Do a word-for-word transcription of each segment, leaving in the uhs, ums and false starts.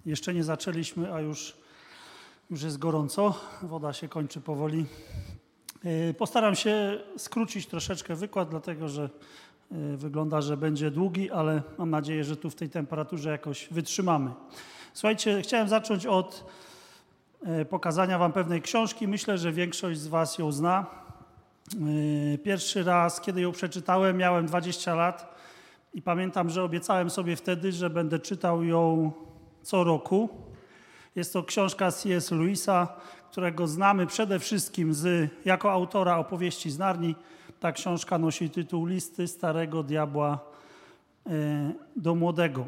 Jeszcze nie zaczęliśmy, a już, już jest gorąco. Woda się kończy powoli. Postaram się skrócić troszeczkę wykład, dlatego że wygląda, że będzie długi, ale mam nadzieję, że tu w tej temperaturze jakoś wytrzymamy. Słuchajcie, chciałem zacząć od pokazania wam pewnej książki. Myślę, że większość z was ją zna. Pierwszy raz, kiedy ją przeczytałem, miałem dwadzieścia lat i pamiętam, że obiecałem sobie wtedy, że będę czytał ją co roku. Jest to książka C S Lewisa, którego znamy przede wszystkim z, jako autora opowieści z Narni. Ta książka nosi tytuł Listy starego diabła do młodego.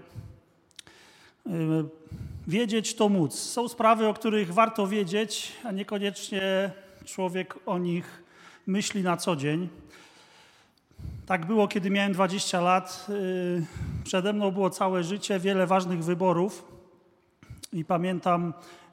Wiedzieć to móc. Są sprawy, o których warto wiedzieć, a niekoniecznie człowiek o nich myśli na co dzień. Tak było, kiedy miałem dwadzieścia lat. Przede mną było całe życie, wiele ważnych wyborów. I pamiętam,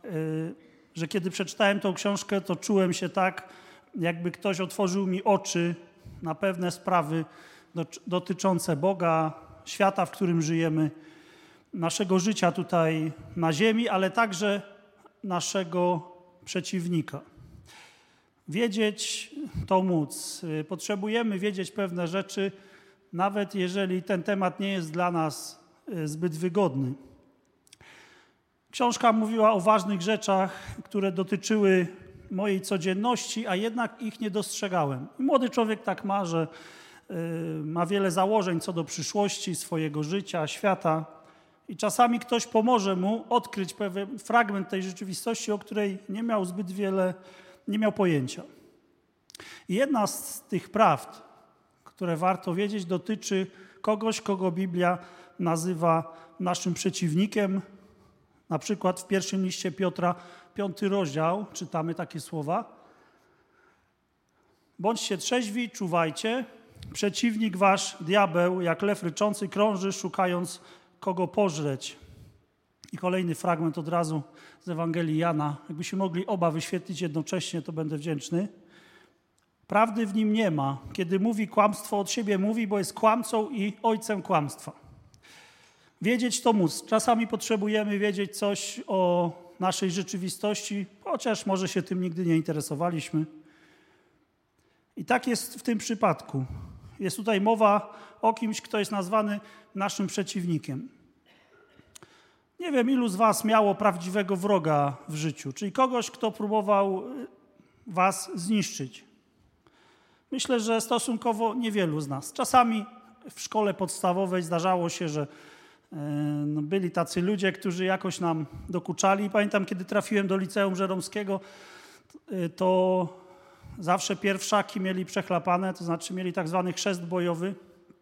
że kiedy przeczytałem tą książkę, to czułem się tak, jakby ktoś otworzył mi oczy na pewne sprawy dotyczące Boga, świata, w którym żyjemy, naszego życia tutaj na ziemi, ale także naszego przeciwnika. Wiedzieć to móc. Potrzebujemy wiedzieć pewne rzeczy, nawet jeżeli ten temat nie jest dla nas zbyt wygodny. Książka mówiła o ważnych rzeczach, które dotyczyły mojej codzienności, a jednak ich nie dostrzegałem. Młody człowiek tak ma, że y, ma wiele założeń co do przyszłości, swojego życia, świata i czasami ktoś pomoże mu odkryć pewien fragment tej rzeczywistości, o której nie miał zbyt wiele, nie miał pojęcia. I jedna z tych prawd, które warto wiedzieć, dotyczy kogoś, kogo Biblia nazywa naszym przeciwnikiem. Na przykład w pierwszym liście Piotra, piąty rozdział, czytamy takie słowa. Bądźcie trzeźwi, czuwajcie. Przeciwnik wasz, diabeł, jak lew ryczący, krąży, szukając kogo pożreć. I kolejny fragment od razu z Ewangelii Jana. Jakbyśmy mogli oba wyświetlić jednocześnie, to będę wdzięczny. Prawdy w nim nie ma. Kiedy mówi kłamstwo, od siebie mówi, bo jest kłamcą i ojcem kłamstwa. Wiedzieć to móc. Czasami potrzebujemy wiedzieć coś o naszej rzeczywistości, chociaż może się tym nigdy nie interesowaliśmy. I tak jest w tym przypadku. Jest tutaj mowa o kimś, kto jest nazwany naszym przeciwnikiem. Nie wiem, ilu z was miało prawdziwego wroga w życiu, czyli kogoś, kto próbował was zniszczyć. Myślę, że stosunkowo niewielu z nas. Czasami w szkole podstawowej zdarzało się, że No, byli tacy ludzie, którzy jakoś nam dokuczali. Pamiętam, kiedy trafiłem do liceum żeromskiego, to zawsze pierwszaki mieli przechlapane, to znaczy mieli tak zwany chrzest bojowy,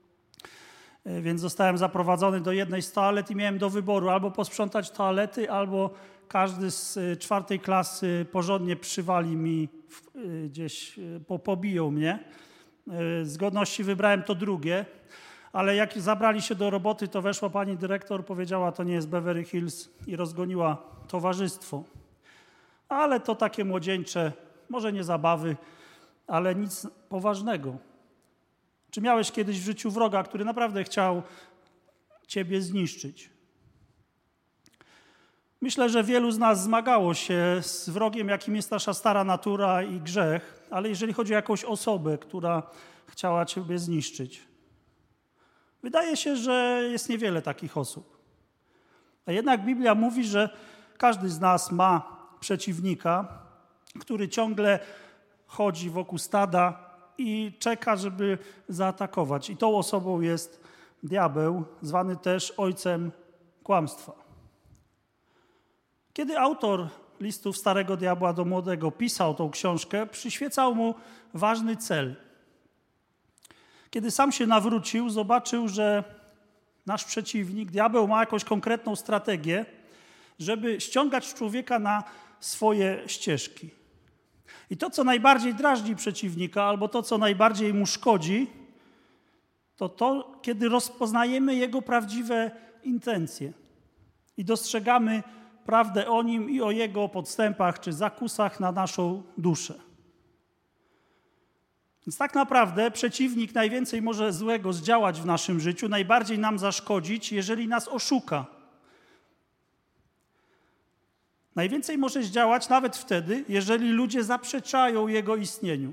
więc zostałem zaprowadzony do jednej z toalet i miałem do wyboru albo posprzątać toalety, albo każdy z czwartej klasy porządnie przywali mi gdzieś, pobiją mnie. Z godności wybrałem to drugie. Ale jak zabrali się do roboty, to weszła pani dyrektor, powiedziała, to nie jest Beverly Hills i rozgoniła towarzystwo. Ale to takie młodzieńcze, może nie zabawy, ale nic poważnego. Czy miałeś kiedyś w życiu wroga, który naprawdę chciał ciebie zniszczyć? Myślę, że wielu z nas zmagało się z wrogiem, jakim jest nasza stara natura i grzech, ale jeżeli chodzi o jakąś osobę, która chciała ciebie zniszczyć, wydaje się, że jest niewiele takich osób. A jednak Biblia mówi, że każdy z nas ma przeciwnika, który ciągle chodzi wokół stada i czeka, żeby zaatakować. I tą osobą jest diabeł, zwany też ojcem kłamstwa. Kiedy autor listów starego diabła do młodego pisał tą książkę, przyświecał mu ważny cel. Kiedy sam się nawrócił, zobaczył, że nasz przeciwnik, diabeł, ma jakąś konkretną strategię, żeby ściągać człowieka na swoje ścieżki. I to, co najbardziej drażni przeciwnika, albo to, co najbardziej mu szkodzi, to to, kiedy rozpoznajemy jego prawdziwe intencje i dostrzegamy prawdę o nim i o jego podstępach czy zakusach na naszą duszę. Więc tak naprawdę przeciwnik najwięcej może złego zdziałać w naszym życiu, najbardziej nam zaszkodzić, jeżeli nas oszuka. Najwięcej może zdziałać nawet wtedy, jeżeli ludzie zaprzeczają jego istnieniu.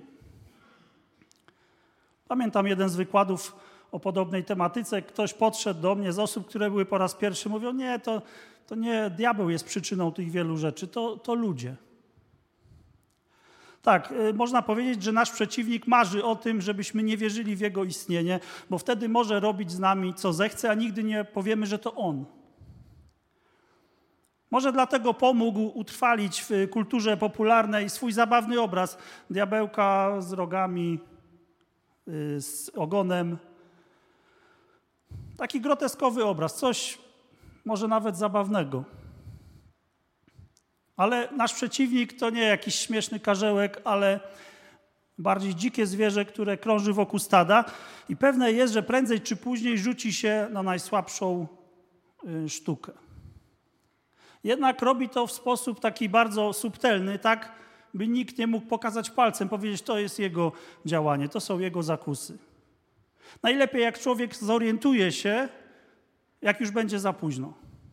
Pamiętam jeden z wykładów o podobnej tematyce. Ktoś podszedł do mnie z osób, które były po raz pierwszy. Mówią, nie, to, to nie diabeł jest przyczyną tych wielu rzeczy, to, to ludzie. Tak, y, można powiedzieć, że nasz przeciwnik marzy o tym, żebyśmy nie wierzyli w jego istnienie, bo wtedy może robić z nami, co zechce, a nigdy nie powiemy, że to on. Może dlatego pomógł utrwalić w kulturze popularnej swój zabawny obraz diabełka z rogami, y, z ogonem. Taki groteskowy obraz, coś może nawet zabawnego. Ale nasz przeciwnik to nie jakiś śmieszny karzełek, ale bardziej dzikie zwierzę, które krąży wokół stada i pewne jest, że prędzej czy później rzuci się na najsłabszą y, sztukę. Jednak robi to w sposób taki bardzo subtelny, tak by nikt nie mógł pokazać palcem, powiedzieć, to jest jego działanie, to są jego zakusy. Najlepiej jak człowiek zorientuje się, jak już będzie za późno.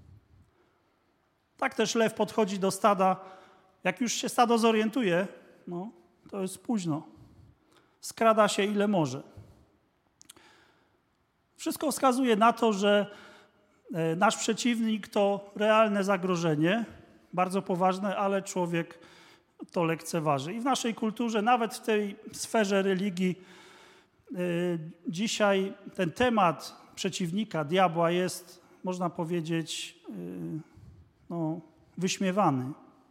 Tak też lew podchodzi do stada. Jak już się stado zorientuje, no, to jest późno. Skrada się ile może. Wszystko wskazuje na to, że nasz przeciwnik to realne zagrożenie, bardzo poważne, ale człowiek to lekceważy. I w naszej kulturze, nawet w tej sferze religii, dzisiaj ten temat przeciwnika, diabła jest, można powiedzieć, no, wyśmiewany.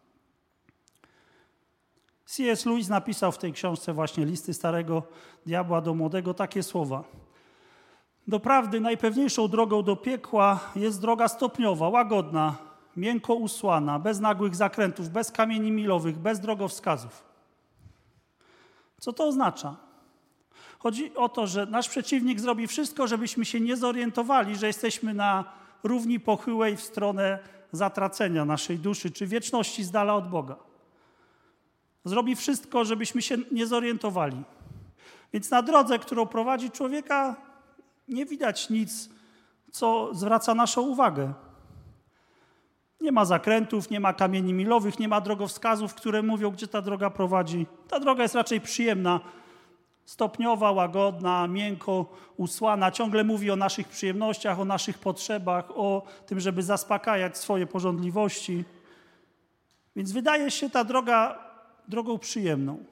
C S Lewis napisał w tej książce właśnie Listy starego diabła do młodego takie słowa. Doprawdy najpewniejszą drogą do piekła jest droga stopniowa, łagodna, miękko usłana, bez nagłych zakrętów, bez kamieni milowych, bez drogowskazów. Co to oznacza? Chodzi o to, że nasz przeciwnik zrobi wszystko, żebyśmy się nie zorientowali, że jesteśmy na równi pochyłej w stronę zatracenia naszej duszy, czy wieczności z dala od Boga. Zrobi wszystko, żebyśmy się nie zorientowali. Więc na drodze, którą prowadzi człowieka, nie widać nic, co zwraca naszą uwagę. Nie ma zakrętów, nie ma kamieni milowych, nie ma drogowskazów, które mówią, gdzie ta droga prowadzi. Ta droga jest raczej przyjemna, stopniowa, łagodna, miękko usłana. Ciągle mówi o naszych przyjemnościach, o naszych potrzebach, o tym, żeby zaspokajać swoje pożądliwości. Więc wydaje się ta droga drogą przyjemną.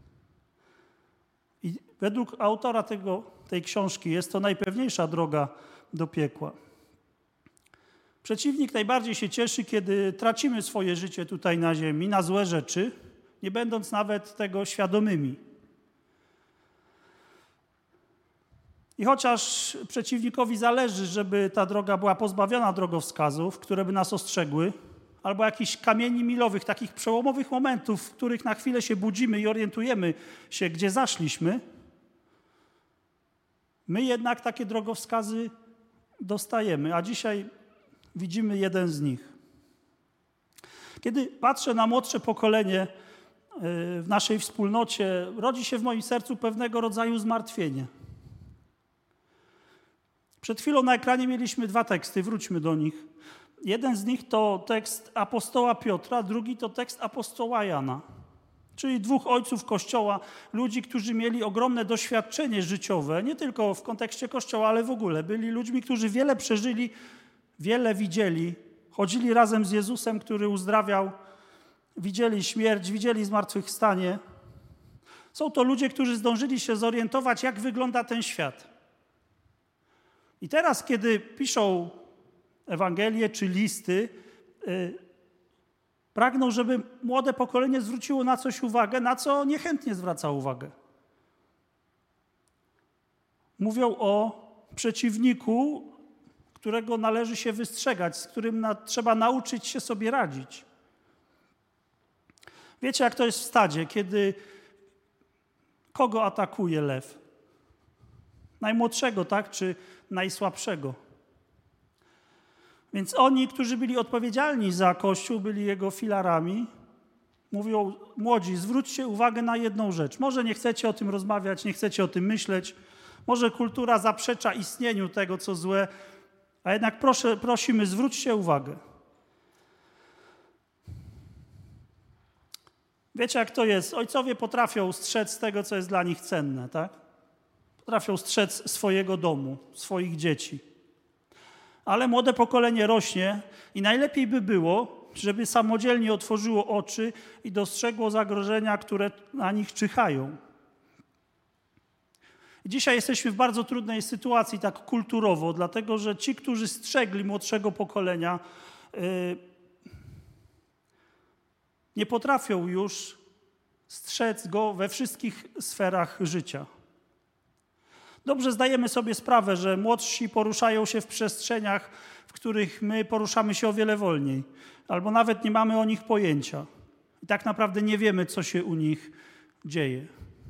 I według autora tego, tej książki jest to najpewniejsza droga do piekła. Przeciwnik najbardziej się cieszy, kiedy tracimy swoje życie tutaj na ziemi, na złe rzeczy, nie będąc nawet tego świadomymi. I chociaż przeciwnikowi zależy, żeby ta droga była pozbawiona drogowskazów, które by nas ostrzegły, albo jakichś kamieni milowych, takich przełomowych momentów, w których na chwilę się budzimy i orientujemy się, gdzie zaszliśmy, my jednak takie drogowskazy dostajemy, a dzisiaj widzimy jeden z nich. Kiedy patrzę na młodsze pokolenie w naszej wspólnocie, rodzi się w moim sercu pewnego rodzaju zmartwienie. Przed chwilą na ekranie mieliśmy dwa teksty, wróćmy do nich. Jeden z nich to tekst apostoła Piotra, drugi to tekst apostoła Jana, czyli dwóch ojców Kościoła, ludzi, którzy mieli ogromne doświadczenie życiowe, nie tylko w kontekście Kościoła, ale w ogóle. Byli ludźmi, którzy wiele przeżyli, wiele widzieli, chodzili razem z Jezusem, który uzdrawiał, widzieli śmierć, widzieli zmartwychwstanie. Są to ludzie, którzy zdążyli się zorientować, jak wygląda ten świat. I teraz, kiedy piszą Ewangelie czy listy, yy, pragną, żeby młode pokolenie zwróciło na coś uwagę, na co niechętnie zwraca uwagę. Mówią o przeciwniku, którego należy się wystrzegać, z którym na, trzeba nauczyć się sobie radzić. Wiecie, jak to jest w stadzie, kiedy kogo atakuje lew? Najmłodszego, tak? Czy najsłabszego? Więc oni, którzy byli odpowiedzialni za Kościół, byli jego filarami, mówią, młodzi, zwróćcie uwagę na jedną rzecz. Może nie chcecie o tym rozmawiać, nie chcecie o tym myśleć, może kultura zaprzecza istnieniu tego, co złe, a jednak proszę, prosimy, zwróćcie uwagę. Wiecie, jak to jest? Ojcowie potrafią strzec tego, co jest dla nich cenne, tak? Potrafią strzec swojego domu, swoich dzieci. Ale młode pokolenie rośnie i najlepiej by było, żeby samodzielnie otworzyło oczy i dostrzegło zagrożenia, które na nich czyhają. Dzisiaj jesteśmy w bardzo trudnej sytuacji, tak kulturowo, dlatego że ci, którzy strzegli młodszego pokolenia, yy, nie potrafią już strzec go we wszystkich sferach życia. Dobrze zdajemy sobie sprawę, że młodsi poruszają się w przestrzeniach, w których my poruszamy się o wiele wolniej, albo nawet nie mamy o nich pojęcia. I tak naprawdę nie wiemy, co się u nich dzieje.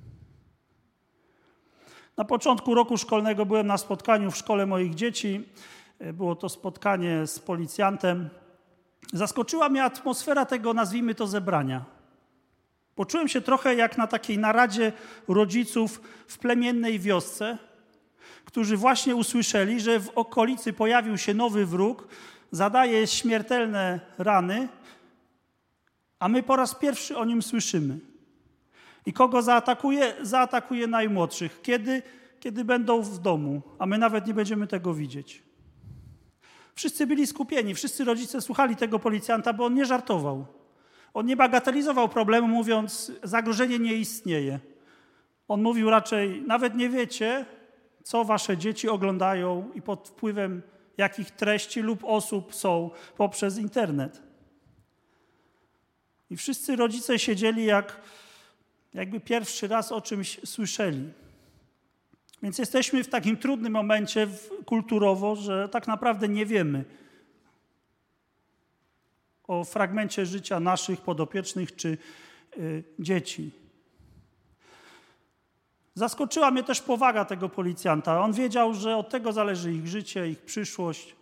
Na początku roku szkolnego byłem na spotkaniu w szkole moich dzieci. Było to spotkanie z policjantem. Zaskoczyła mnie atmosfera tego, nazwijmy to, zebrania. Poczułem się trochę jak na takiej naradzie rodziców w plemiennej wiosce, którzy właśnie usłyszeli, że w okolicy pojawił się nowy wróg, zadaje śmiertelne rany, a my po raz pierwszy o nim słyszymy. I kogo zaatakuje? Zaatakuje najmłodszych. Kiedy? Kiedy będą w domu, a my nawet nie będziemy tego widzieć. Wszyscy byli skupieni, wszyscy rodzice słuchali tego policjanta, bo on nie żartował. On nie bagatelizował problemu, mówiąc, zagrożenie nie istnieje. On mówił raczej, nawet nie wiecie, co wasze dzieci oglądają i pod wpływem jakich treści lub osób są poprzez internet. I wszyscy rodzice siedzieli jak, jakby pierwszy raz o czymś słyszeli. Więc jesteśmy w takim trudnym momencie kulturowo, że tak naprawdę nie wiemy o fragmencie życia naszych podopiecznych czy y, dzieci. Zaskoczyła mnie też powaga tego policjanta. On wiedział, że od tego zależy ich życie, ich przyszłość,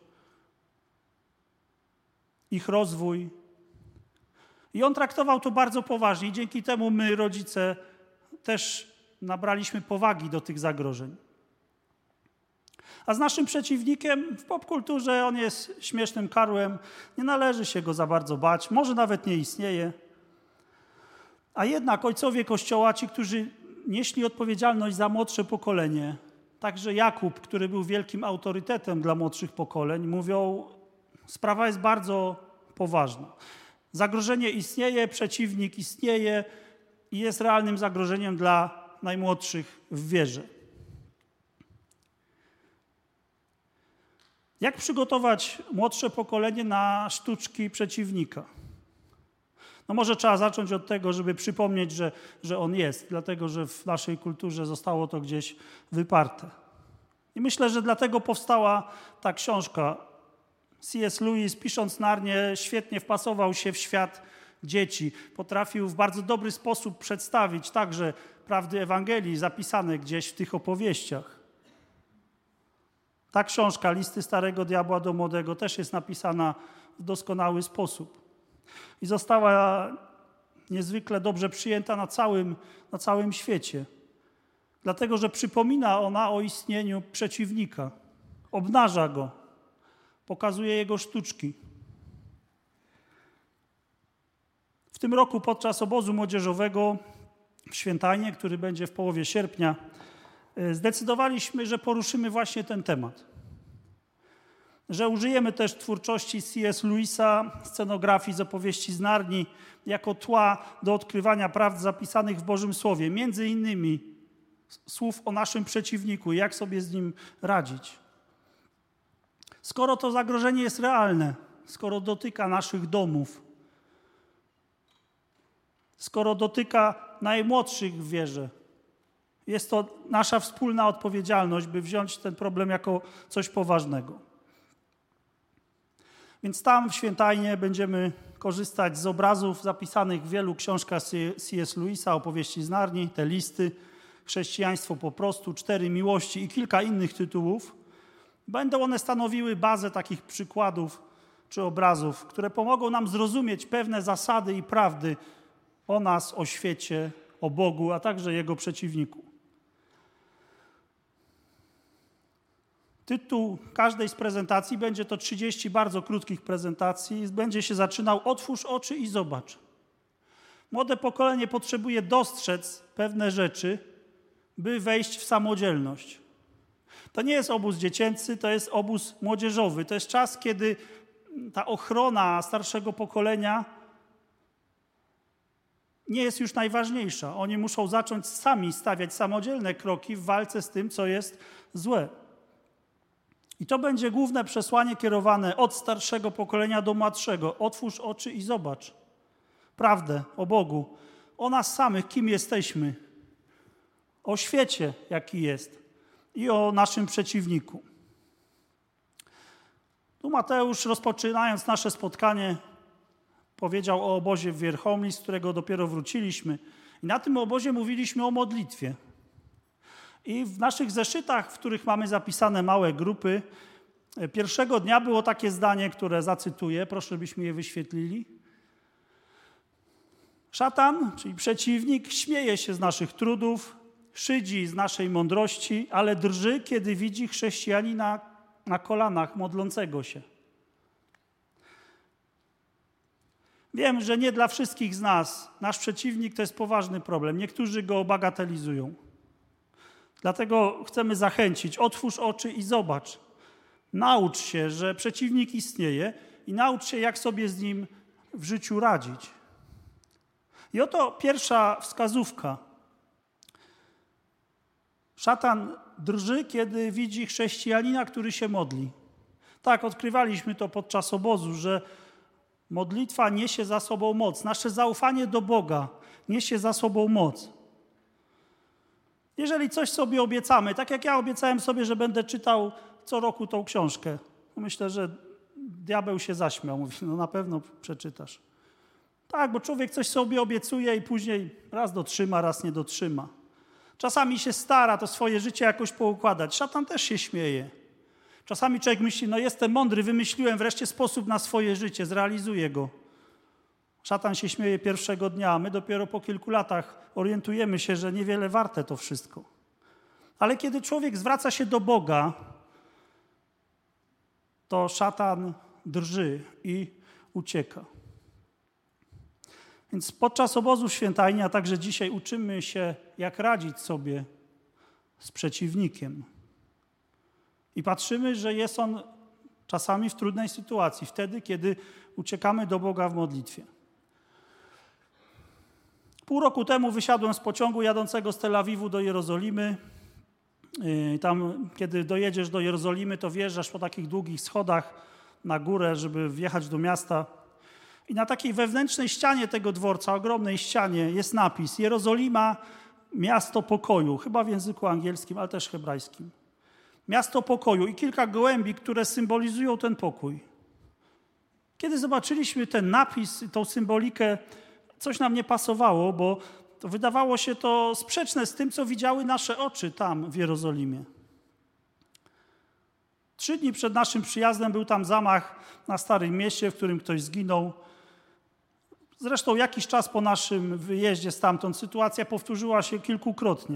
ich rozwój. I on traktował to bardzo poważnie i dzięki temu my, rodzice, też nabraliśmy powagi do tych zagrożeń. A z naszym przeciwnikiem w popkulturze on jest śmiesznym karłem, nie należy się go za bardzo bać, może nawet nie istnieje. A jednak ojcowie Kościoła, ci, którzy nieśli odpowiedzialność za młodsze pokolenie, także Jakub, który był wielkim autorytetem dla młodszych pokoleń, mówią, sprawa jest bardzo poważna. Zagrożenie istnieje, przeciwnik istnieje i jest realnym zagrożeniem dla najmłodszych w wierze. Jak przygotować młodsze pokolenie na sztuczki przeciwnika? No może trzeba zacząć od tego, żeby przypomnieć, że, że on jest, dlatego że w naszej kulturze zostało to gdzieś wyparte. I myślę, że dlatego powstała ta książka. C S Lewis, pisząc Narnię, świetnie wpasował się w świat dzieci. Potrafił w bardzo dobry sposób przedstawić także prawdy Ewangelii zapisane gdzieś w tych opowieściach. Ta książka, Listy Starego Diabła do Młodego, też jest napisana w doskonały sposób. I została niezwykle dobrze przyjęta na całym, na całym świecie. Dlatego, że przypomina ona o istnieniu przeciwnika. Obnaża go. Pokazuje jego sztuczki. W tym roku podczas obozu młodzieżowego w Świętajnie, który będzie w połowie sierpnia, zdecydowaliśmy, że poruszymy właśnie ten temat. Że użyjemy też twórczości C S Lewisa, scenografii z opowieści z Narni, jako tła do odkrywania prawd zapisanych w Bożym Słowie. Między innymi słów o naszym przeciwniku, jak sobie z nim radzić. Skoro to zagrożenie jest realne, skoro dotyka naszych domów, skoro dotyka najmłodszych w wierze, jest to nasza wspólna odpowiedzialność, by wziąć ten problem jako coś poważnego. Więc tam w Świętajnie będziemy korzystać z obrazów zapisanych w wielu książkach C S Lewisa, opowieści z Narni, te listy, Chrześcijaństwo po prostu, Cztery miłości i kilka innych tytułów. Będą one stanowiły bazę takich przykładów czy obrazów, które pomogą nam zrozumieć pewne zasady i prawdy o nas, o świecie, o Bogu, a także Jego przeciwniku. Tytuł każdej z prezentacji, będzie to trzydzieści bardzo krótkich prezentacji, będzie się zaczynał: otwórz oczy i zobacz. Młode pokolenie potrzebuje dostrzec pewne rzeczy, by wejść w samodzielność. To nie jest obóz dziecięcy, to jest obóz młodzieżowy. To jest czas, kiedy ta ochrona starszego pokolenia nie jest już najważniejsza. Oni muszą zacząć sami stawiać samodzielne kroki w walce z tym, co jest złe. I to będzie główne przesłanie kierowane od starszego pokolenia do młodszego. Otwórz oczy i zobacz prawdę o Bogu, o nas samych, kim jesteśmy, o świecie, jaki jest i o naszym przeciwniku. Tu Mateusz, rozpoczynając nasze spotkanie, powiedział o obozie w Wierchomli, z którego dopiero wróciliśmy. I na tym obozie mówiliśmy o modlitwie. I w naszych zeszytach, w których mamy zapisane małe grupy, pierwszego dnia było takie zdanie, które zacytuję, proszę, byśmy je wyświetlili. Szatan, czyli przeciwnik, śmieje się z naszych trudów, szydzi z naszej mądrości, ale drży, kiedy widzi chrześcijanina na kolanach modlącego się. Wiem, że nie dla wszystkich z nas nasz przeciwnik to jest poważny problem. Niektórzy go bagatelizują. Dlatego chcemy zachęcić, otwórz oczy i zobacz. Naucz się, że przeciwnik istnieje i naucz się, jak sobie z nim w życiu radzić. I oto pierwsza wskazówka. Szatan drży, kiedy widzi chrześcijanina, który się modli. Tak, odkrywaliśmy to podczas obozu, że modlitwa niesie za sobą moc. Nasze zaufanie do Boga niesie za sobą moc. Jeżeli coś sobie obiecamy, tak jak ja obiecałem sobie, że będę czytał co roku tą książkę, myślę, że diabeł się zaśmiał. Mówi, no na pewno przeczytasz. Tak, bo człowiek coś sobie obiecuje i później raz dotrzyma, raz nie dotrzyma. Czasami się stara to swoje życie jakoś poukładać. Szatan też się śmieje. Czasami człowiek myśli, no jestem mądry, wymyśliłem wreszcie sposób na swoje życie, zrealizuję go. Szatan się śmieje pierwszego dnia, a my dopiero po kilku latach orientujemy się, że niewiele warte to wszystko. Ale kiedy człowiek zwraca się do Boga, to szatan drży i ucieka. Więc podczas obozu świętajni, a także dzisiaj uczymy się, jak radzić sobie z przeciwnikiem. I patrzymy, że jest on czasami w trudnej sytuacji, wtedy, kiedy uciekamy do Boga w modlitwie. Pół roku temu wysiadłem z pociągu jadącego z Tel Awiwu do Jerozolimy. I tam, kiedy dojedziesz do Jerozolimy, to wjeżdżasz po takich długich schodach na górę, żeby wjechać do miasta. I na takiej wewnętrznej ścianie tego dworca, ogromnej ścianie, jest napis Jerozolima, miasto pokoju, chyba w języku angielskim, ale też hebrajskim. Miasto pokoju i kilka gołębi, które symbolizują ten pokój. Kiedy zobaczyliśmy ten napis, tą symbolikę, coś nam nie pasowało, bo to wydawało się to sprzeczne z tym, co widziały nasze oczy tam w Jerozolimie. Trzy dni przed naszym przyjazdem był tam zamach na Starym Mieście, w którym ktoś zginął. Zresztą jakiś czas po naszym wyjeździe stamtąd sytuacja powtórzyła się kilkukrotnie.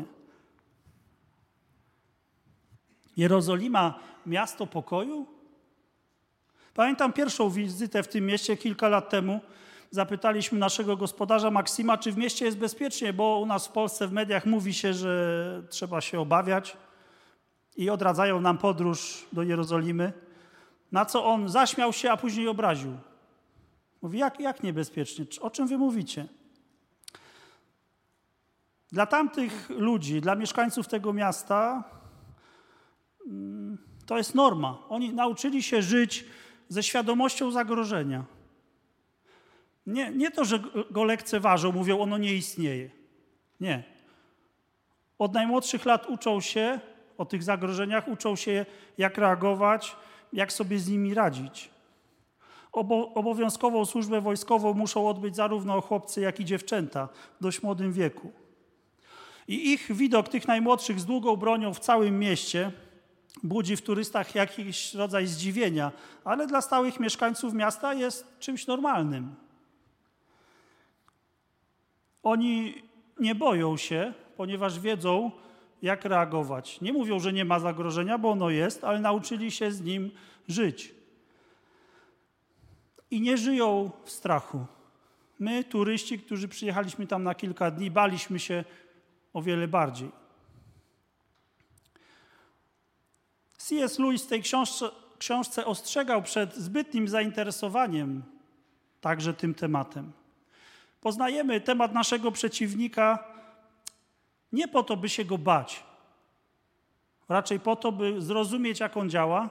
Jerozolima, miasto pokoju? Pamiętam pierwszą wizytę w tym mieście kilka lat temu. Zapytaliśmy naszego gospodarza Maksima, czy w mieście jest bezpiecznie, bo u nas w Polsce w mediach mówi się, że trzeba się obawiać i odradzają nam podróż do Jerozolimy. Na co on zaśmiał się, a później obraził. Mówi, jak, jak niebezpiecznie? O czym wy mówicie? Dla tamtych ludzi, dla mieszkańców tego miasta to jest norma. Oni nauczyli się żyć ze świadomością zagrożenia. Nie, nie to, że go lekceważą, mówią, ono nie istnieje. Nie. Od najmłodszych lat uczą się o tych zagrożeniach, uczą się, jak reagować, jak sobie z nimi radzić. Obo- obowiązkową służbę wojskową muszą odbyć zarówno chłopcy, jak i dziewczęta w dość młodym wieku. I ich widok, tych najmłodszych z długą bronią w całym mieście budzi w turystach jakiś rodzaj zdziwienia, ale dla stałych mieszkańców miasta jest czymś normalnym. Oni nie boją się, ponieważ wiedzą, jak reagować. Nie mówią, że nie ma zagrożenia, bo ono jest, ale nauczyli się z nim żyć. I nie żyją w strachu. My, turyści, którzy przyjechaliśmy tam na kilka dni, baliśmy się o wiele bardziej. C S Lewis w tej książce, książce ostrzegał przed zbytnim zainteresowaniem także tym tematem. Poznajemy temat naszego przeciwnika nie po to, by się go bać, raczej po to, by zrozumieć, jak on działa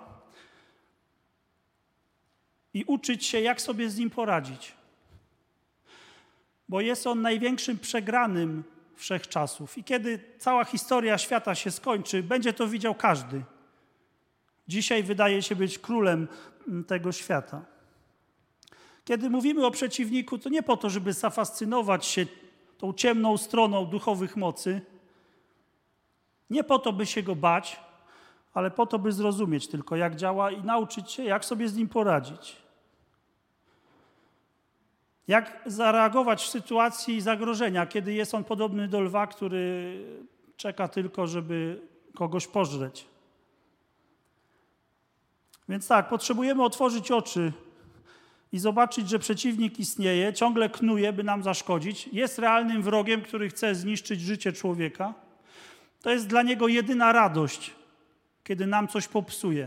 i uczyć się, jak sobie z nim poradzić. Bo jest on największym przegranym wszechczasów. I kiedy cała historia świata się skończy, będzie to widział każdy. Dzisiaj wydaje się być królem tego świata. Kiedy mówimy o przeciwniku, to nie po to, żeby zafascynować się tą ciemną stroną duchowych mocy, nie po to, by się go bać, ale po to, by zrozumieć tylko, jak działa i nauczyć się, jak sobie z nim poradzić. Jak zareagować w sytuacji zagrożenia, kiedy jest on podobny do lwa, który czeka tylko, żeby kogoś pożreć. Więc tak, potrzebujemy otworzyć oczy i zobaczyć, że przeciwnik istnieje, ciągle knuje, by nam zaszkodzić, jest realnym wrogiem, który chce zniszczyć życie człowieka. To jest dla niego jedyna radość, kiedy nam coś popsuje.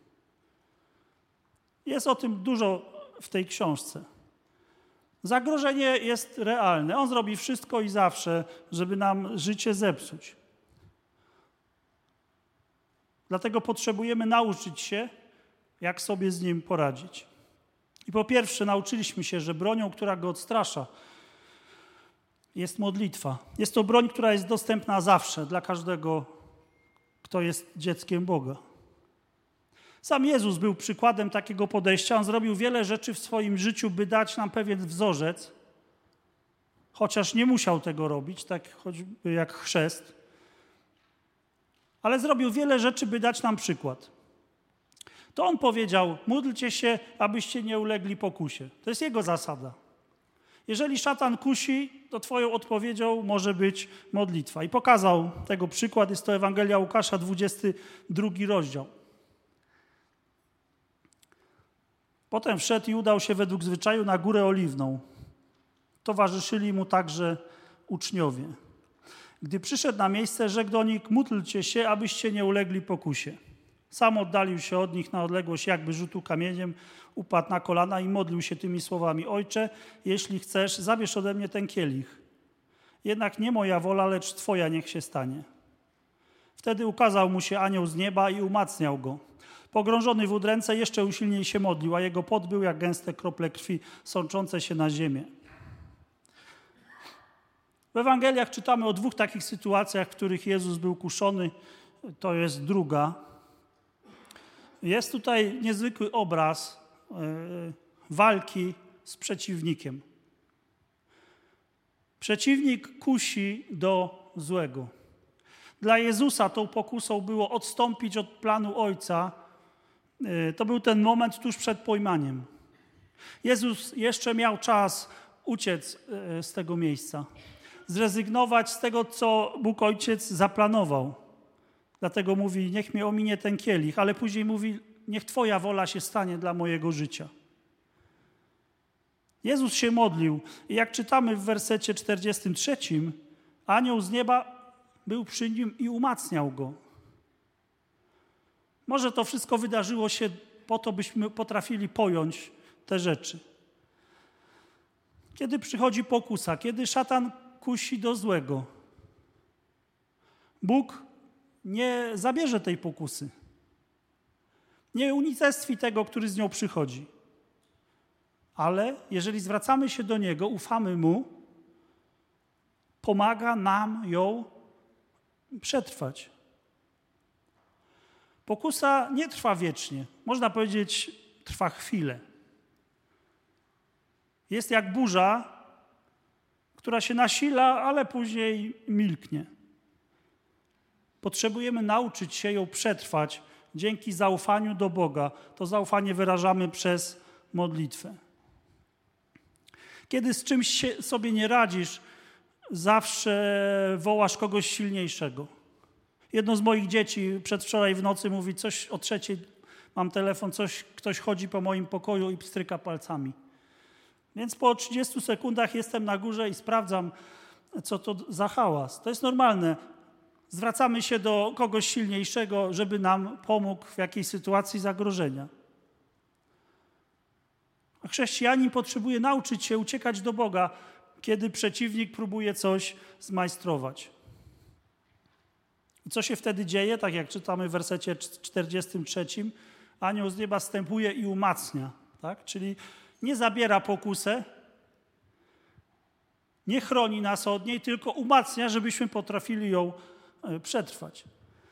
Jest o tym dużo w tej książce. Zagrożenie jest realne. On zrobi wszystko i zawsze, żeby nam życie zepsuć. Dlatego potrzebujemy nauczyć się, jak sobie z nim poradzić. I po pierwsze nauczyliśmy się, że bronią, która go odstrasza, jest modlitwa. Jest to broń, która jest dostępna zawsze dla każdego, kto jest dzieckiem Boga. Sam Jezus był przykładem takiego podejścia. On zrobił wiele rzeczy w swoim życiu, by dać nam pewien wzorzec, chociaż nie musiał tego robić, tak choćby jak chrzest. Ale zrobił wiele rzeczy, by dać nam przykład. To on powiedział, módlcie się, abyście nie ulegli pokusie. To jest jego zasada. Jeżeli szatan kusi, to twoją odpowiedzią może być modlitwa. I pokazał tego przykład, jest to Ewangelia Łukasza, dwudziesty drugi rozdział. Potem wszedł i udał się według zwyczaju na Górę Oliwną. Towarzyszyli mu także uczniowie. Gdy przyszedł na miejsce, rzekł do nich, módlcie się, abyście nie ulegli pokusie. Sam oddalił się od nich na odległość jakby rzutu kamieniem, upadł na kolana i modlił się tymi słowami. Ojcze, jeśli chcesz, zabierz ode mnie ten kielich. Jednak nie moja wola, lecz Twoja niech się stanie. Wtedy ukazał mu się anioł z nieba i umacniał go. Pogrążony w udręce jeszcze usilniej się modlił, a jego pot był jak gęste krople krwi sączące się na ziemię. W Ewangeliach czytamy o dwóch takich sytuacjach, w których Jezus był kuszony. To jest druga. Jest tutaj niezwykły obraz yy, walki z przeciwnikiem. Przeciwnik kusi do złego. Dla Jezusa tą pokusą było odstąpić od planu Ojca. Yy, to był ten moment tuż przed pojmaniem. Jezus jeszcze miał czas uciec yy, z tego miejsca. Zrezygnować z tego, co Bóg Ojciec zaplanował. Dlatego mówi, niech mnie ominie ten kielich, ale później mówi, niech Twoja wola się stanie dla mojego życia. Jezus się modlił i jak czytamy w wersecie czterdziestym trzecim, anioł z nieba był przy nim i umacniał go. Może to wszystko wydarzyło się po to, byśmy potrafili pojąć te rzeczy. Kiedy przychodzi pokusa, kiedy szatan kusi do złego, Bóg nie zabierze tej pokusy. Nie unicestwi tego, który z nią przychodzi. Ale jeżeli zwracamy się do Niego, ufamy Mu, pomaga nam ją przetrwać. Pokusa nie trwa wiecznie. Można powiedzieć, trwa chwilę. Jest jak burza, która się nasila, ale później milknie. Potrzebujemy nauczyć się ją przetrwać dzięki zaufaniu do Boga. To zaufanie wyrażamy przez modlitwę. Kiedy z czymś się sobie nie radzisz, zawsze wołasz kogoś silniejszego. Jedno z moich dzieci przedwczoraj w nocy mówi, coś o trzeciej mam telefon, coś, ktoś chodzi po moim pokoju i pstryka palcami. Więc po trzydziestu sekundach jestem na górze i sprawdzam, co to za hałas. To jest normalne. Zwracamy się do kogoś silniejszego, żeby nam pomógł w jakiejś sytuacji zagrożenia. A chrześcijanin potrzebuje nauczyć się uciekać do Boga, kiedy przeciwnik próbuje coś zmajstrować. I co się wtedy dzieje? Tak jak czytamy w wersecie czterdziestym trzecim, anioł z nieba zstępuje i umacnia. Tak? Czyli nie zabiera pokusę, nie chroni nas od niej, tylko umacnia, żebyśmy potrafili ją przetrwać.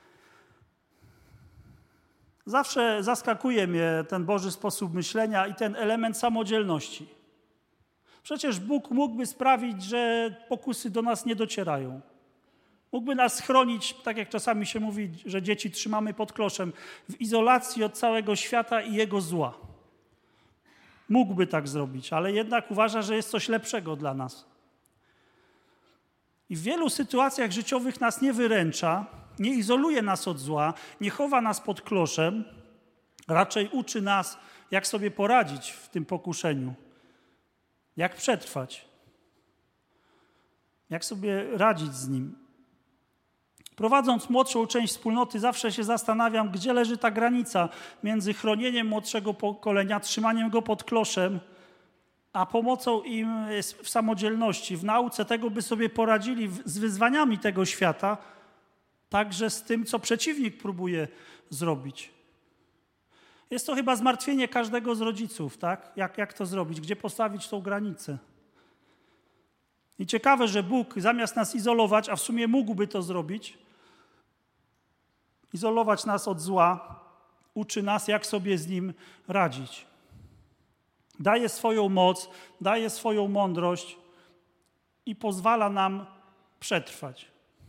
Zawsze zaskakuje mnie ten Boży sposób myślenia i ten element samodzielności. Przecież Bóg mógłby sprawić, że pokusy do nas nie docierają. Mógłby nas chronić, tak jak czasami się mówi, że dzieci trzymamy pod kloszem, w izolacji od całego świata i jego zła. Mógłby tak zrobić, ale jednak uważa, że jest coś lepszego dla nas. I w wielu sytuacjach życiowych nas nie wyręcza, nie izoluje nas od zła, nie chowa nas pod kloszem, raczej uczy nas, jak sobie poradzić w tym pokuszeniu, jak przetrwać, jak sobie radzić z nim. Prowadząc młodszą część wspólnoty, zawsze się zastanawiam, gdzie leży ta granica między chronieniem młodszego pokolenia, trzymaniem go pod kloszem, a pomocą im w samodzielności, w nauce tego, by sobie poradzili z wyzwaniami tego świata, także z tym, co przeciwnik próbuje zrobić. Jest to chyba zmartwienie każdego z rodziców, tak? Jak, jak to zrobić? Gdzie postawić tą granicę? I ciekawe, że Bóg zamiast nas izolować, a w sumie mógłby to zrobić, izolować nas od zła, uczy nas, jak sobie z nim radzić. Daje swoją moc, daje swoją mądrość i pozwala nam przetrwać.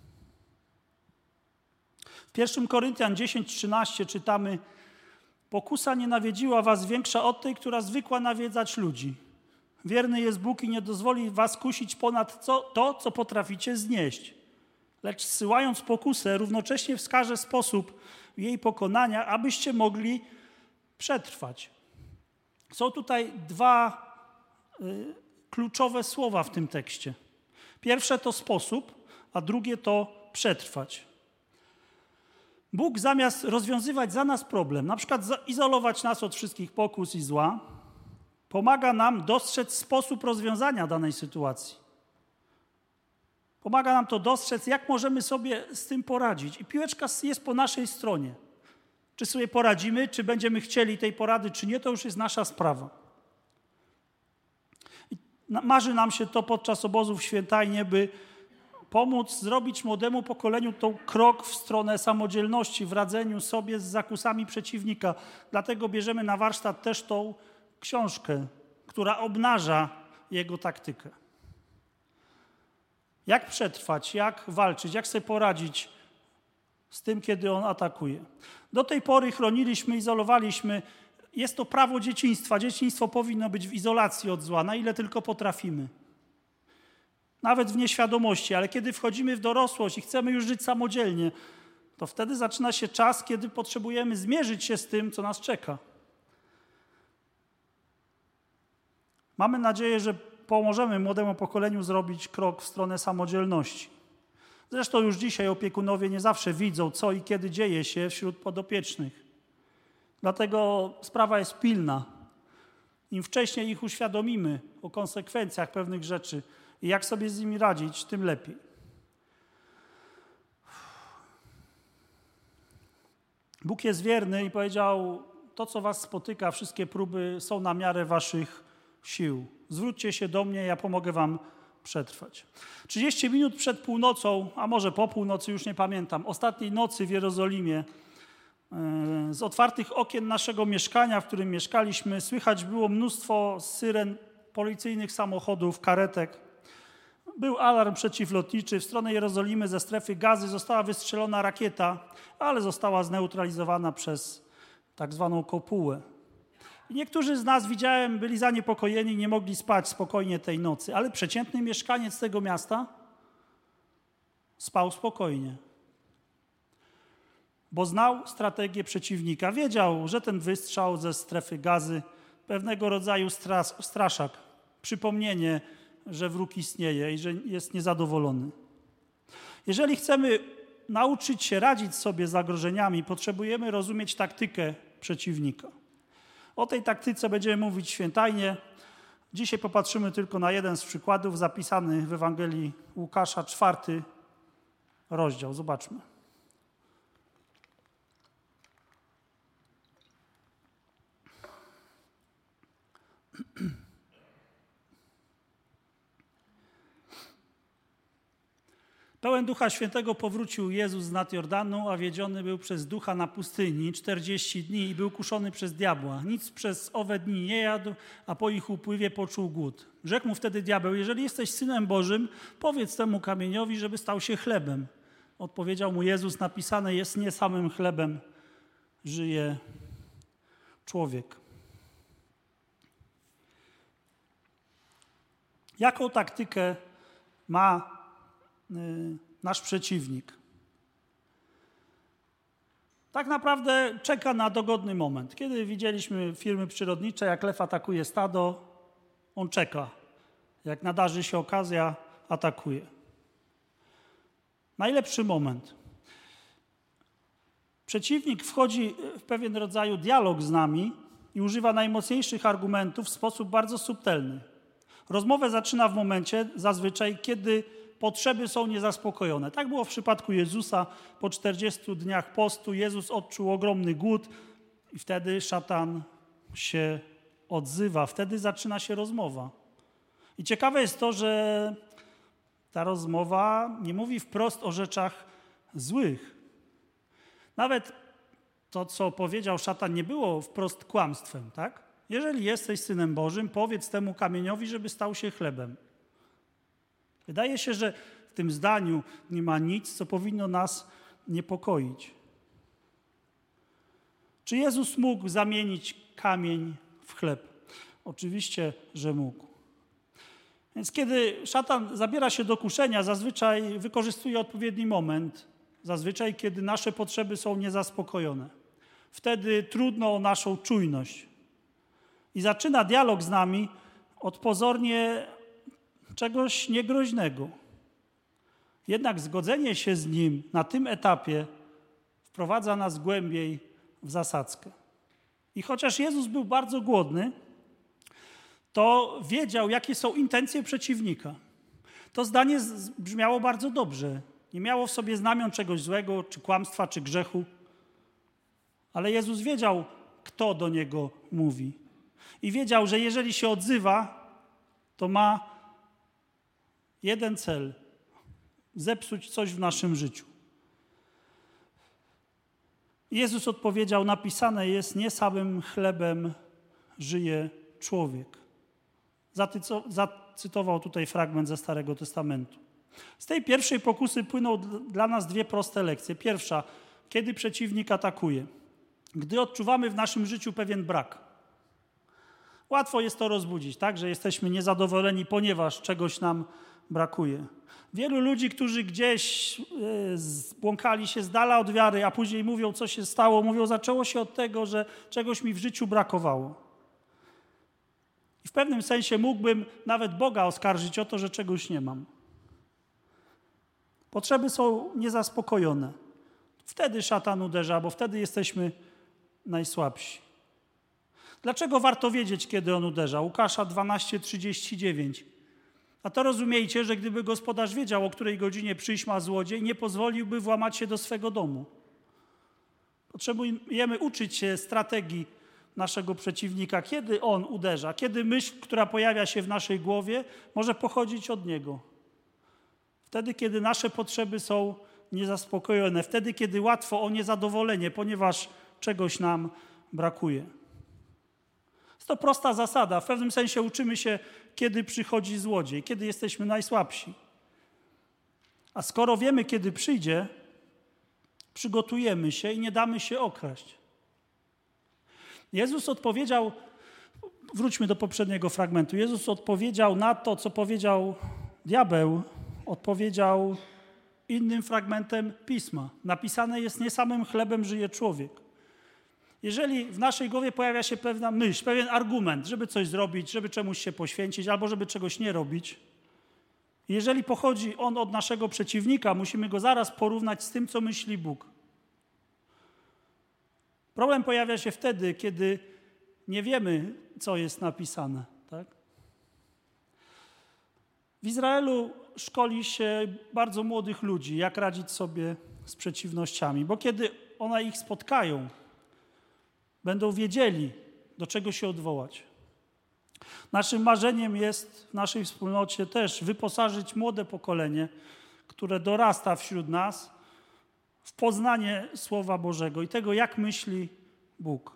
W pierwszym Koryntian dziesięć trzynaście czytamy: pokusa nie nawiedziła was większa od tej, która zwykła nawiedzać ludzi. Wierny jest Bóg i nie dozwoli was kusić ponad co, to, co potraficie znieść. Lecz zsyłając pokusę, równocześnie wskaże sposób jej pokonania, abyście mogli przetrwać. Są tutaj dwa y, kluczowe słowa w tym tekście. Pierwsze to sposób, a drugie to przetrwać. Bóg zamiast rozwiązywać za nas problem, na przykład izolować nas od wszystkich pokus i zła, pomaga nam dostrzec sposób rozwiązania danej sytuacji. Pomaga nam to dostrzec, jak możemy sobie z tym poradzić. I piłeczka jest po naszej stronie. Czy sobie poradzimy, czy będziemy chcieli tej porady, czy nie, to już jest nasza sprawa. I marzy nam się to podczas obozów w Świętajnie, by pomóc zrobić młodemu pokoleniu tą krok w stronę samodzielności, w radzeniu sobie z zakusami przeciwnika. Dlatego bierzemy na warsztat też tą książkę, która obnaża jego taktykę. Jak przetrwać, jak walczyć, jak sobie poradzić z tym, kiedy on atakuje. Do tej pory chroniliśmy, izolowaliśmy. Jest to prawo dzieciństwa. Dzieciństwo powinno być w izolacji od zła, na ile tylko potrafimy. Nawet w nieświadomości, ale kiedy wchodzimy w dorosłość i chcemy już żyć samodzielnie, to wtedy zaczyna się czas, kiedy potrzebujemy zmierzyć się z tym, co nas czeka. Mamy nadzieję, że pomożemy młodemu pokoleniu zrobić krok w stronę samodzielności. Zresztą już dzisiaj opiekunowie nie zawsze widzą, co i kiedy dzieje się wśród podopiecznych. Dlatego sprawa jest pilna. Im wcześniej ich uświadomimy o konsekwencjach pewnych rzeczy i jak sobie z nimi radzić, tym lepiej. Bóg jest wierny i powiedział: to, co was spotyka, wszystkie próby są na miarę waszych sił. Zwróćcie się do mnie, ja pomogę wam przetrwać. trzydzieści minut przed północą, a może po północy, już nie pamiętam, ostatniej nocy w Jerozolimie, z otwartych okien naszego mieszkania, w którym mieszkaliśmy, słychać było mnóstwo syren policyjnych samochodów, karetek. Był alarm przeciwlotniczy. W stronę Jerozolimy ze strefy Gazy została wystrzelona rakieta, ale została zneutralizowana przez tak zwaną kopułę. I niektórzy z nas, widziałem, byli zaniepokojeni, nie mogli spać spokojnie tej nocy, ale przeciętny mieszkaniec tego miasta spał spokojnie, bo znał strategię przeciwnika. Wiedział, że ten wystrzał ze strefy Gazy, pewnego rodzaju stras, straszak, przypomnienie, że wróg istnieje i że jest niezadowolony. Jeżeli chcemy nauczyć się radzić sobie z zagrożeniami, potrzebujemy rozumieć taktykę przeciwnika. O tej taktyce będziemy mówić świętajnie. Dzisiaj popatrzymy tylko na jeden z przykładów zapisany w Ewangelii Łukasza, czwarty rozdział. Zobaczmy. Pełen Ducha Świętego powrócił Jezus z nad Jordanu, a wiedziony był przez Ducha na pustyni czterdzieści dni i był kuszony przez diabła. Nic przez owe dni nie jadł, a po ich upływie poczuł głód. Rzekł mu wtedy diabeł: jeżeli jesteś Synem Bożym, powiedz temu kamieniowi, żeby stał się chlebem. Odpowiedział mu Jezus: napisane jest, nie samym chlebem żyje człowiek. Jaką taktykę ma nasz przeciwnik? Tak naprawdę czeka na dogodny moment. Kiedy widzieliśmy filmy przyrodnicze, jak lew atakuje stado, on czeka. Jak nadarzy się okazja, atakuje. Najlepszy moment. Przeciwnik wchodzi w pewien rodzaj dialog z nami i używa najmocniejszych argumentów w sposób bardzo subtelny. Rozmowę zaczyna w momencie zazwyczaj, kiedy potrzeby są niezaspokojone. Tak było w przypadku Jezusa. Po czterdziestu dniach postu Jezus odczuł ogromny głód i wtedy szatan się odzywa. Wtedy zaczyna się rozmowa. I ciekawe jest to, że ta rozmowa nie mówi wprost o rzeczach złych. Nawet to, co powiedział szatan, nie było wprost kłamstwem, tak? Jeżeli jesteś Synem Bożym, powiedz temu kamieniowi, żeby stał się chlebem. Wydaje się, że w tym zdaniu nie ma nic, co powinno nas niepokoić. Czy Jezus mógł zamienić kamień w chleb? Oczywiście, że mógł. Więc kiedy szatan zabiera się do kuszenia, zazwyczaj wykorzystuje odpowiedni moment, zazwyczaj kiedy nasze potrzeby są niezaspokojone. Wtedy trudno o naszą czujność. I zaczyna dialog z nami od pozornie czegoś niegroźnego. Jednak zgodzenie się z nim na tym etapie wprowadza nas głębiej w zasadzkę. I chociaż Jezus był bardzo głodny, to wiedział, jakie są intencje przeciwnika. To zdanie brzmiało bardzo dobrze. Nie miało w sobie znamion czegoś złego, czy kłamstwa, czy grzechu. Ale Jezus wiedział, kto do Niego mówi. I wiedział, że jeżeli się odzywa, to ma jeden cel. Zepsuć coś w naszym życiu. Jezus odpowiedział: napisane jest, nie samym chlebem żyje człowiek. Zacytował tutaj fragment ze Starego Testamentu. Z tej pierwszej pokusy płyną dla nas dwie proste lekcje. Pierwsza, kiedy przeciwnik atakuje. Gdy odczuwamy w naszym życiu pewien brak. Łatwo jest to rozbudzić, tak? Że jesteśmy niezadowoleni, ponieważ czegoś nam brakuje. Wielu ludzi, którzy gdzieś zbłąkali się z dala od wiary, a później mówią, co się stało, mówią, zaczęło się od tego, że czegoś mi w życiu brakowało. I w pewnym sensie mógłbym nawet Boga oskarżyć o to, że czegoś nie mam. Potrzeby są niezaspokojone. Wtedy szatan uderza, bo wtedy jesteśmy najsłabsi. Dlaczego warto wiedzieć, kiedy on uderza? Łukasza dwanaście trzydzieści dziewięć. A to rozumiejcie, że gdyby gospodarz wiedział, o której godzinie przyjść ma złodziej, nie pozwoliłby włamać się do swego domu. Potrzebujemy uczyć się strategii naszego przeciwnika, kiedy on uderza, kiedy myśl, która pojawia się w naszej głowie, może pochodzić od niego. Wtedy, kiedy nasze potrzeby są niezaspokojone, wtedy, kiedy łatwo o niezadowolenie, ponieważ czegoś nam brakuje. Jest to prosta zasada. W pewnym sensie uczymy się, kiedy przychodzi złodziej, kiedy jesteśmy najsłabsi. A skoro wiemy, kiedy przyjdzie, przygotujemy się i nie damy się okraść. Jezus odpowiedział, wróćmy do poprzedniego fragmentu, Jezus odpowiedział na to, co powiedział diabeł, odpowiedział innym fragmentem Pisma. Napisane jest, nie samym chlebem żyje człowiek. Jeżeli w naszej głowie pojawia się pewna myśl, pewien argument, żeby coś zrobić, żeby czemuś się poświęcić albo żeby czegoś nie robić, jeżeli pochodzi on od naszego przeciwnika, musimy go zaraz porównać z tym, co myśli Bóg. Problem pojawia się wtedy, kiedy nie wiemy, co jest napisane. Tak? W Izraelu szkoli się bardzo młodych ludzi, jak radzić sobie z przeciwnościami, bo kiedy one ich spotkają, będą wiedzieli, do czego się odwołać. Naszym marzeniem jest w naszej wspólnocie też wyposażyć młode pokolenie, które dorasta wśród nas, w poznanie Słowa Bożego i tego, jak myśli Bóg.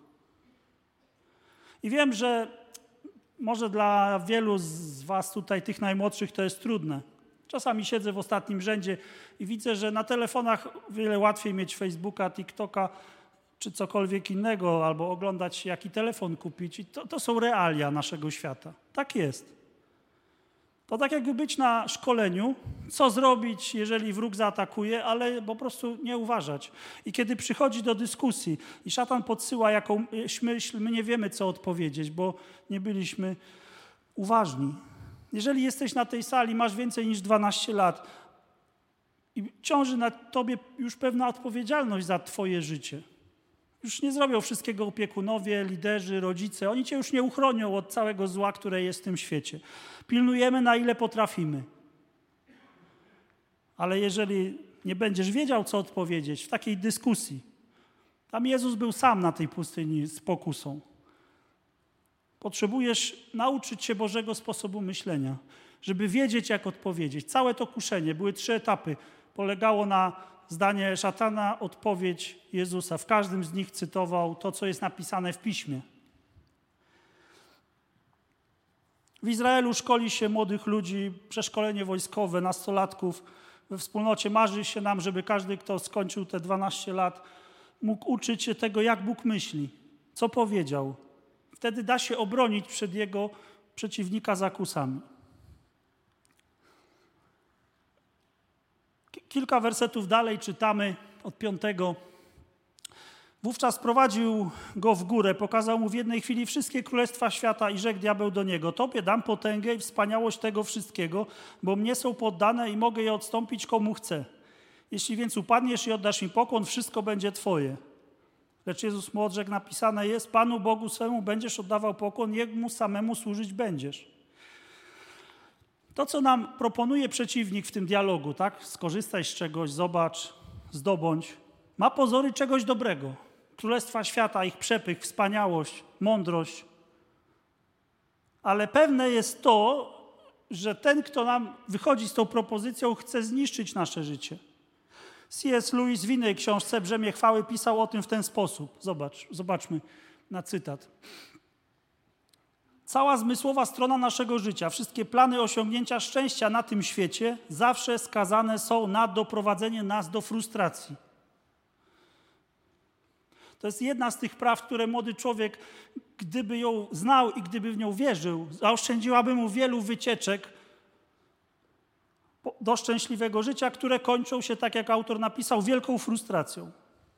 I wiem, że może dla wielu z was tutaj, tych najmłodszych, to jest trudne. Czasami siedzę w ostatnim rzędzie i widzę, że na telefonach wiele łatwiej mieć Facebooka, TikToka czy cokolwiek innego, albo oglądać, jaki telefon kupić. I to, to są realia naszego świata. Tak jest. To tak jakby być na szkoleniu, co zrobić, jeżeli wróg zaatakuje, ale po prostu nie uważać. I kiedy przychodzi do dyskusji i szatan podsyła jakąś myśl, my nie wiemy, co odpowiedzieć, bo nie byliśmy uważni. Jeżeli jesteś na tej sali, masz więcej niż dwanaście lat i ciąży na tobie już pewna odpowiedzialność za twoje życie. Już nie zrobią wszystkiego opiekunowie, liderzy, rodzice. Oni cię już nie uchronią od całego zła, które jest w tym świecie. Pilnujemy, na ile potrafimy. Ale jeżeli nie będziesz wiedział, co odpowiedzieć w takiej dyskusji, tam Jezus był sam na tej pustyni z pokusą. Potrzebujesz nauczyć się Bożego sposobu myślenia, żeby wiedzieć, jak odpowiedzieć. Całe to kuszenie, były trzy etapy, polegało na zdanie szatana, odpowiedź Jezusa. W każdym z nich cytował to, co jest napisane w Piśmie. W Izraelu szkoli się młodych ludzi, przeszkolenie wojskowe, nastolatków. We wspólnocie marzy się nam, żeby każdy, kto skończył te dwanaście lat, mógł uczyć się tego, jak Bóg myśli, co powiedział. Wtedy da się obronić przed jego przeciwnika zakusami. Kilka wersetów dalej czytamy od piątego. Wówczas prowadził go w górę, pokazał mu w jednej chwili wszystkie królestwa świata i rzekł diabeł do niego: Tobie dam potęgę i wspaniałość tego wszystkiego, bo mnie są poddane i mogę je odstąpić komu chcę. Jeśli więc upadniesz i oddasz mi pokłon, wszystko będzie Twoje. Lecz Jezus mu odrzekł, napisane jest: Panu Bogu swemu będziesz oddawał pokłon, Jemu samemu służyć będziesz. To, co nam proponuje przeciwnik w tym dialogu, tak? Skorzystaj z czegoś, zobacz, zdobądź, ma pozory czegoś dobrego. Królestwa świata, ich przepych, wspaniałość, mądrość. Ale pewne jest to, że ten, kto nam wychodzi z tą propozycją, chce zniszczyć nasze życie. C S Lewis w innej książce Brzemię chwały pisał o tym w ten sposób. Zobacz, zobaczmy na cytat. Cała zmysłowa strona naszego życia, wszystkie plany osiągnięcia szczęścia na tym świecie zawsze skazane są na doprowadzenie nas do frustracji. To jest jedna z tych praw, które młody człowiek, gdyby ją znał i gdyby w nią wierzył, zaoszczędziłaby mu wielu wycieczek do szczęśliwego życia, które kończą się, tak jak autor napisał, wielką frustracją.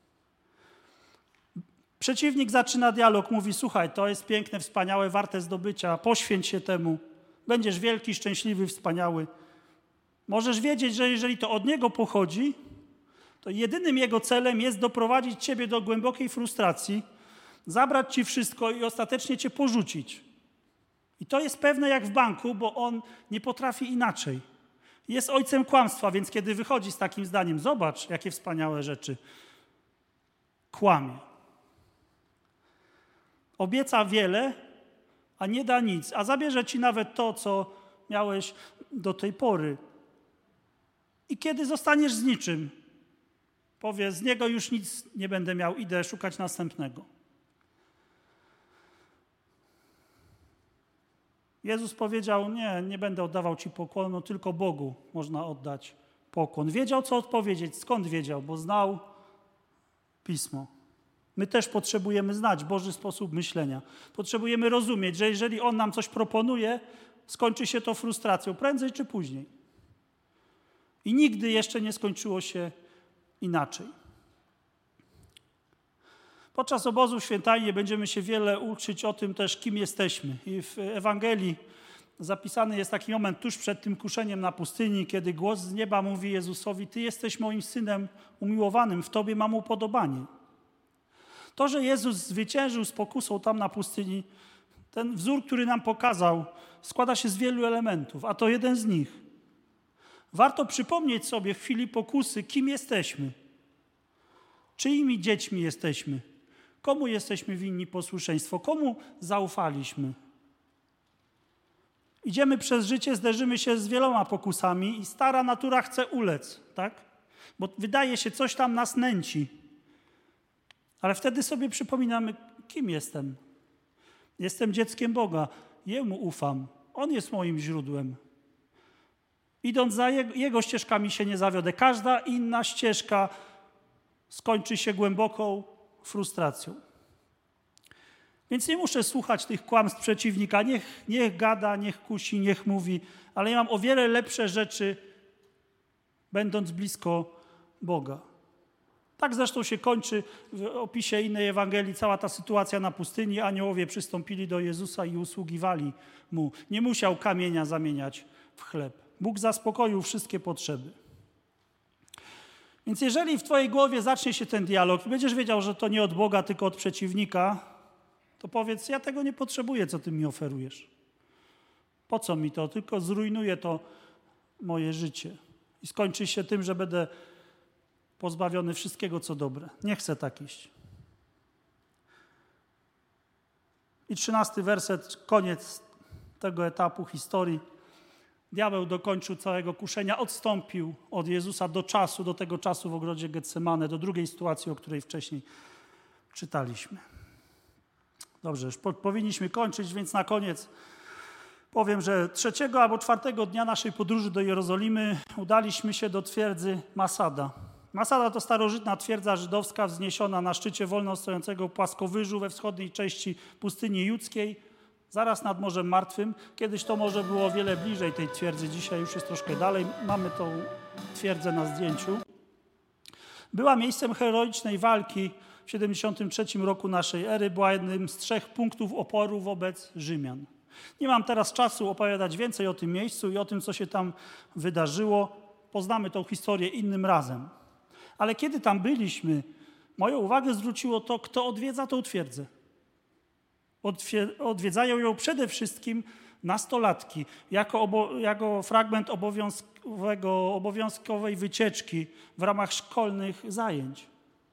Przeciwnik zaczyna dialog, mówi: słuchaj, to jest piękne, wspaniałe, warte zdobycia, poświęć się temu, będziesz wielki, szczęśliwy, wspaniały. Możesz wiedzieć, że jeżeli to od niego pochodzi, to jedynym jego celem jest doprowadzić ciebie do głębokiej frustracji, zabrać ci wszystko i ostatecznie cię porzucić. I to jest pewne jak w banku, bo on nie potrafi inaczej. Jest ojcem kłamstwa, więc kiedy wychodzi z takim zdaniem: zobacz, jakie wspaniałe rzeczy, kłamie. Obieca wiele, a nie da nic, a zabierze ci nawet to, co miałeś do tej pory. I kiedy zostaniesz z niczym, powie: z niego już nic nie będę miał, idę szukać następnego. Jezus powiedział: nie, nie będę oddawał ci pokłonu, tylko Bogu można oddać pokłon. Wiedział, co odpowiedzieć. Skąd wiedział? Bo znał Pismo. My też potrzebujemy znać Boży sposób myślenia. Potrzebujemy rozumieć, że jeżeli On nam coś proponuje, skończy się to frustracją, prędzej czy później. I nigdy jeszcze nie skończyło się inaczej. Podczas obozu w Świętajnie będziemy się wiele uczyć o tym też, kim jesteśmy. I w Ewangelii zapisany jest taki moment tuż przed tym kuszeniem na pustyni, kiedy głos z nieba mówi Jezusowi: Ty jesteś moim Synem umiłowanym, w Tobie mam upodobanie. To, że Jezus zwyciężył z pokusą tam na pustyni, ten wzór, który nam pokazał, składa się z wielu elementów, a to jeden z nich. Warto przypomnieć sobie w chwili pokusy, kim jesteśmy. Czyimi dziećmi jesteśmy? Komu jesteśmy winni posłuszeństwo? Komu zaufaliśmy? Idziemy przez życie, zderzymy się z wieloma pokusami i stara natura chce ulec, tak? Bo wydaje się, coś tam nas nęci. Ale wtedy sobie przypominamy, kim jestem. Jestem dzieckiem Boga. Jemu ufam. On jest moim źródłem. Idąc za jego, jego ścieżkami się nie zawiodę. Każda inna ścieżka skończy się głęboką frustracją. Więc nie muszę słuchać tych kłamstw przeciwnika. Niech, niech gada, niech kusi, niech mówi, ale ja mam o wiele lepsze rzeczy, będąc blisko Boga. Tak zresztą się kończy w opisie innej Ewangelii cała ta sytuacja na pustyni. Aniołowie przystąpili do Jezusa i usługiwali Mu. Nie musiał kamienia zamieniać w chleb. Bóg zaspokoił wszystkie potrzeby. Więc jeżeli w twojej głowie zacznie się ten dialog i będziesz wiedział, że to nie od Boga, tylko od przeciwnika, to powiedz: ja tego nie potrzebuję, co ty mi oferujesz. Po co mi to? Tylko zrujnuje to moje życie. I skończy się tym, że będę pozbawiony wszystkiego, co dobre. Nie chcę tak iść. I trzynasty werset, koniec tego etapu historii. Diabeł dokończył całego kuszenia, odstąpił od Jezusa do czasu, do tego czasu w ogrodzie Getsemane, do drugiej sytuacji, o której wcześniej czytaliśmy. Dobrze, już po, powinniśmy kończyć, więc na koniec powiem, że trzeciego albo czwartego dnia naszej podróży do Jerozolimy udaliśmy się do twierdzy Masada. Masada to starożytna twierdza żydowska wzniesiona na szczycie wolno stojącego płaskowyżu we wschodniej części pustyni judzkiej, zaraz nad Morzem Martwym. Kiedyś to morze było o wiele bliżej tej twierdzy, dzisiaj już jest troszkę dalej. Mamy tą twierdzę na zdjęciu. Była miejscem heroicznej walki w siedemdziesiątym trzecim roku naszej ery. Była jednym z trzech punktów oporu wobec Rzymian. Nie mam teraz czasu opowiadać więcej o tym miejscu i o tym, co się tam wydarzyło. Poznamy tą historię innym razem. Ale kiedy tam byliśmy, moją uwagę zwróciło to, kto odwiedza tą twierdzę. Odwiedzają ją przede wszystkim nastolatki, jako, obo, jako fragment obowiązkowego, obowiązkowej wycieczki w ramach szkolnych zajęć.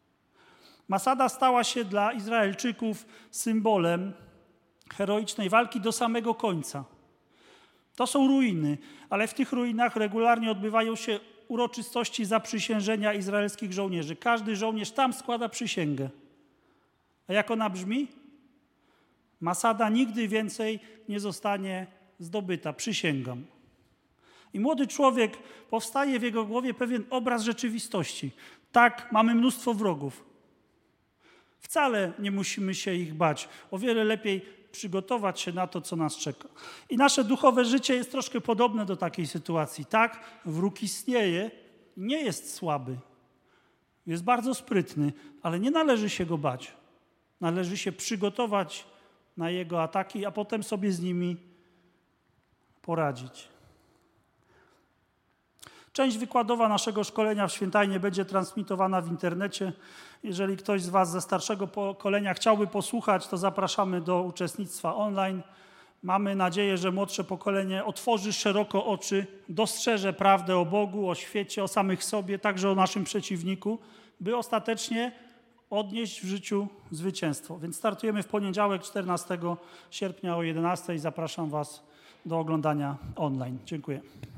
Masada stała się dla Izraelczyków symbolem heroicznej walki do samego końca. To są ruiny, ale w tych ruinach regularnie odbywają się uroczystości zaprzysiężenia izraelskich żołnierzy. Każdy żołnierz tam składa przysięgę. A jak ona brzmi? Masada nigdy więcej nie zostanie zdobyta. Przysięgam. I młody człowiek, powstaje w jego głowie pewien obraz rzeczywistości. Tak, mamy mnóstwo wrogów. Wcale nie musimy się ich bać. O wiele lepiej przygotować się na to, co nas czeka. I nasze duchowe życie jest troszkę podobne do takiej sytuacji. Tak, wróg istnieje, nie jest słaby. Jest bardzo sprytny, ale nie należy się go bać. Należy się przygotować na jego ataki, a potem sobie z nimi poradzić. Część wykładowa naszego szkolenia w Świętajnie będzie transmitowana w internecie. Jeżeli ktoś z was ze starszego pokolenia chciałby posłuchać, to zapraszamy do uczestnictwa online. Mamy nadzieję, że młodsze pokolenie otworzy szeroko oczy, dostrzeże prawdę o Bogu, o świecie, o samych sobie, także o naszym przeciwniku, by ostatecznie odnieść w życiu zwycięstwo. Więc startujemy w poniedziałek, czternastego sierpnia o jedenastej. Zapraszam was do oglądania online. Dziękuję.